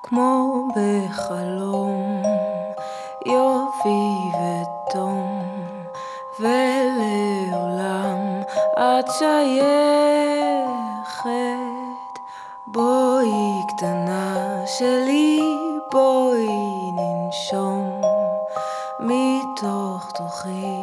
כמו בחלום, יופי ותום, ולעולם את שייכת. בואי קטנה שלי, בואי ננשום מתוך תוכי.